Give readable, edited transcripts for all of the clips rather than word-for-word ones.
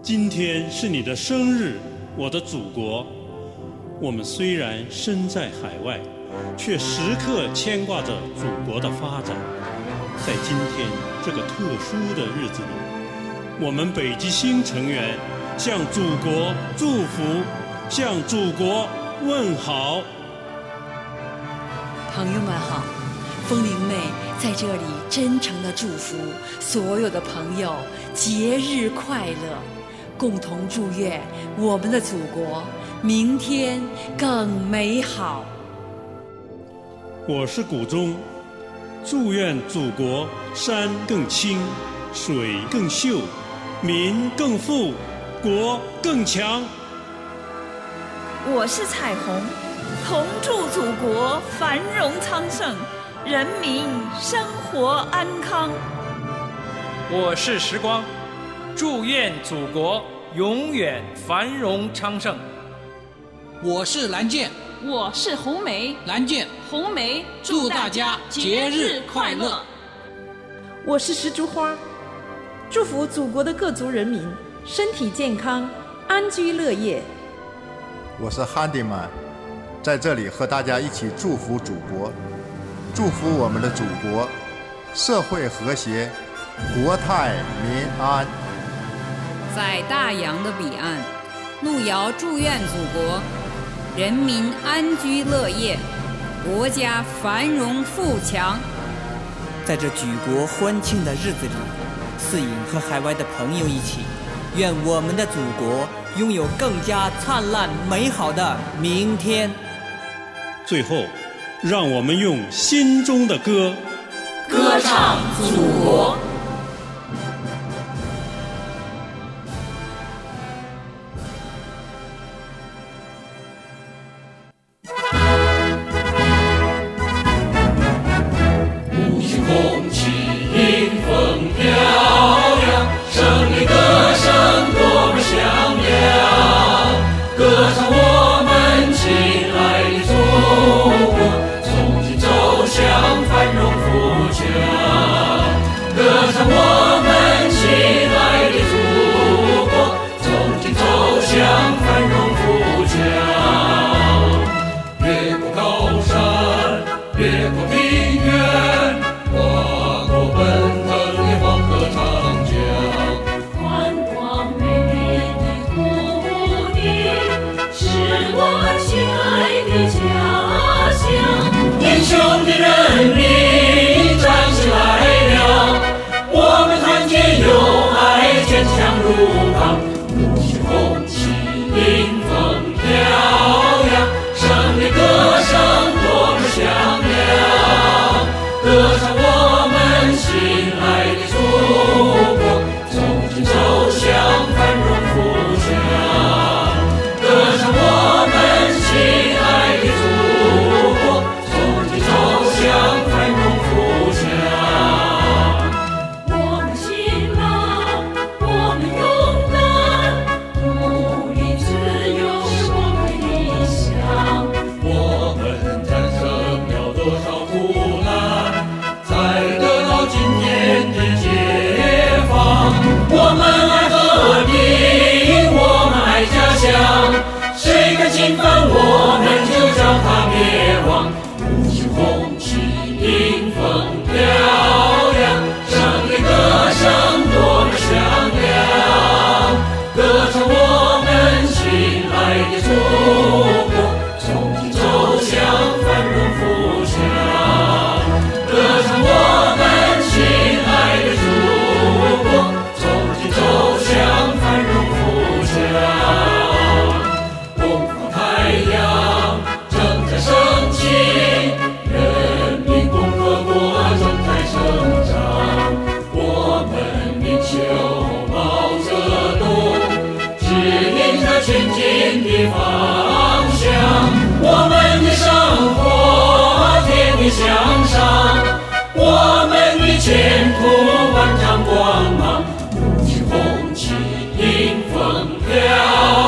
今天是你的生日，我的祖国。我们虽然身在海外，却时刻牵挂着祖国的发展。在今天这个特殊的日子里，我们北极星成员向祖国祝福，向祖国问好。 朋友们好，风铃妹在这里真诚地祝福所有的朋友节日快乐，共同祝愿我们的祖国明天更美好。 我是谷中，祝愿祖国山更青，水更秀，民更富，国更强。 我是彩虹，同祝祖国繁荣昌盛，人民生活安康。 我是时光，祝愿祖国永远繁荣昌盛。 我是蓝剑， 我是红梅， 蓝剑， 红梅， 祝大家节日快乐。 我是石竹花，祝福祖国的各族人民身体健康，安居乐业。 我是 Handyman， 在这里和大家一起祝福祖国，祝福我们的祖国社会和谐，国泰民安。 在大洋的彼岸，路遥祝愿祖国人民安居乐业，国家繁荣富强。 在这举国欢庆的日子里，四影和海外的朋友一起，愿我们的祖国拥有更加灿烂美好的明天。 最后，让我们用心中的歌， 歌唱祖国。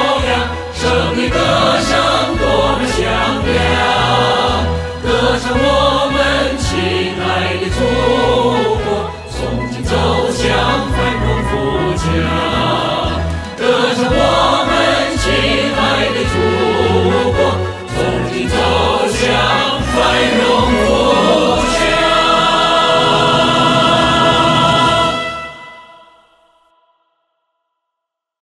歌声我